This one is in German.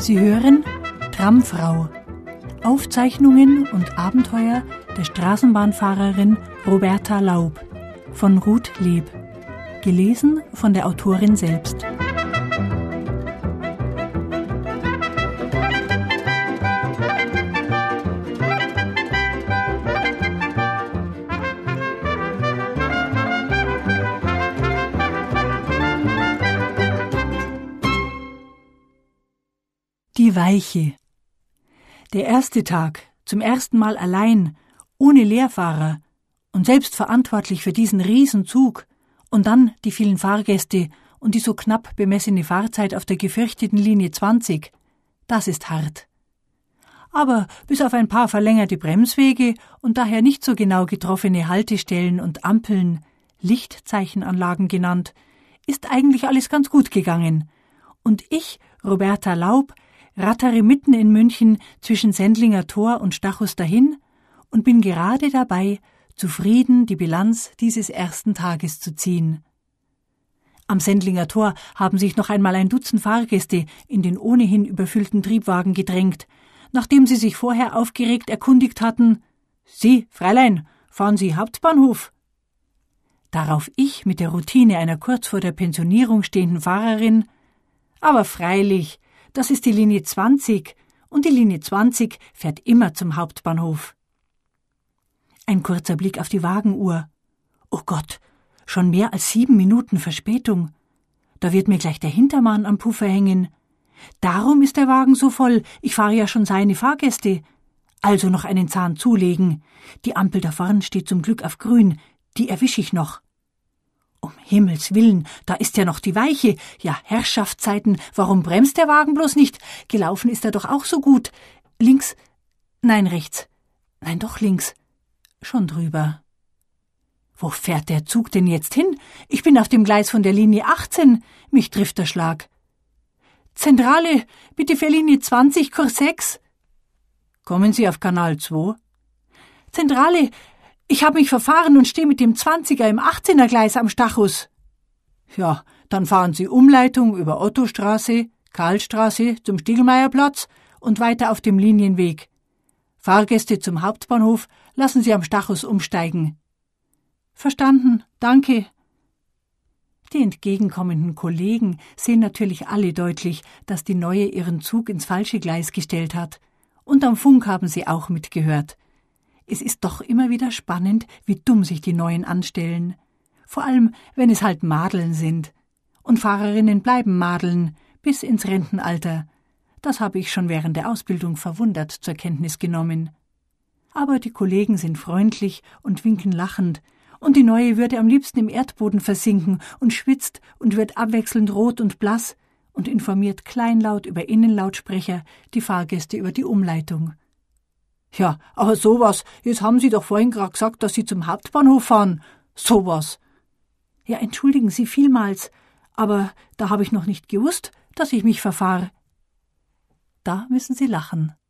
Sie hören Tramfrau. Aufzeichnungen und Abenteuer der Straßenbahnfahrerin Roberta Laub von Ruth Leb. Gelesen von der Autorin selbst. Die Weiche. Der erste Tag, zum ersten Mal allein, ohne Lehrfahrer und selbst verantwortlich für diesen Riesenzug und dann die vielen Fahrgäste und die so knapp bemessene Fahrzeit auf der gefürchteten Linie 20, das ist hart. Aber bis auf ein paar verlängerte Bremswege und daher nicht so genau getroffene Haltestellen und Ampeln, Lichtzeichenanlagen genannt, ist eigentlich alles ganz gut gegangen. Und ich, Roberta Laub, rattere mitten in München zwischen Sendlinger Tor und Stachus dahin und bin gerade dabei, zufrieden die Bilanz dieses ersten Tages zu ziehen. Am Sendlinger Tor haben sich noch einmal ein Dutzend Fahrgäste in den ohnehin überfüllten Triebwagen gedrängt, nachdem sie sich vorher aufgeregt erkundigt hatten: »Sie, Fräulein, fahren Sie Hauptbahnhof?« Darauf ich mit der Routine einer kurz vor der Pensionierung stehenden Fahrerin: »Aber freilich, das ist die Linie 20 und die Linie 20 fährt immer zum Hauptbahnhof.« Ein kurzer Blick auf die Wagenuhr. Oh Gott, schon mehr als 7 Minuten Verspätung. Da wird mir gleich der Hintermann am Puffer hängen. Darum ist der Wagen so voll, ich fahre ja schon seine Fahrgäste. Also noch einen Zahn zulegen. Die Ampel da vorn steht zum Glück auf grün, die erwische ich noch. Um Himmels Willen, da ist ja noch die Weiche. Ja, Herrschaftszeiten, warum bremst der Wagen bloß nicht? Gelaufen ist er doch auch so gut. Links? Nein, rechts. Nein, doch links. Schon drüber. Wo fährt der Zug denn jetzt hin? Ich bin auf dem Gleis von der Linie 18. Mich trifft der Schlag. Zentrale, bitte für Linie 20, Kurs 6. Kommen Sie auf Kanal 2? Zentrale, ich habe mich verfahren und stehe mit dem 20er im 18er Gleis am Stachus. Ja, dann fahren Sie Umleitung über Ottostraße, Karlstraße zum Stiegelmeierplatz und weiter auf dem Linienweg. Fahrgäste zum Hauptbahnhof lassen Sie am Stachus umsteigen. Verstanden, danke. Die entgegenkommenden Kollegen sehen natürlich alle deutlich, dass die Neue ihren Zug ins falsche Gleis gestellt hat. Und am Funk haben sie auch mitgehört. Es ist doch immer wieder spannend, wie dumm sich die Neuen anstellen. Vor allem, wenn es halt Madeln sind. Und Fahrerinnen bleiben Madeln bis ins Rentenalter. Das habe ich schon während der Ausbildung verwundert zur Kenntnis genommen. Aber die Kollegen sind freundlich und winken lachend, und die Neue würde am liebsten im Erdboden versinken und schwitzt und wird abwechselnd rot und blass und informiert kleinlaut über Innenlautsprecher die Fahrgäste über die Umleitung. Ja, aber sowas, jetzt haben Sie doch vorhin gerade gesagt, dass Sie zum Hauptbahnhof fahren. Sowas. Ja, entschuldigen Sie vielmals, aber da habe ich noch nicht gewusst, dass ich mich verfahre. Da müssen Sie lachen.